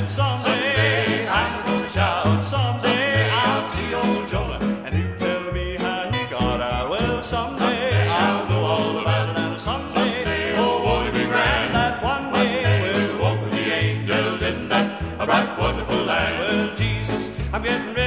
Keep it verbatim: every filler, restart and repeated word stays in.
Someday I'm gonna shout. Someday I'll see old Jonah, and he'll tell me how he got out. Well, someday I'll know all about it, and someday, oh, won't it be grand that one day we'll walk with the angels in that bright, wonderful land. Well, Jesus, I'm getting ready.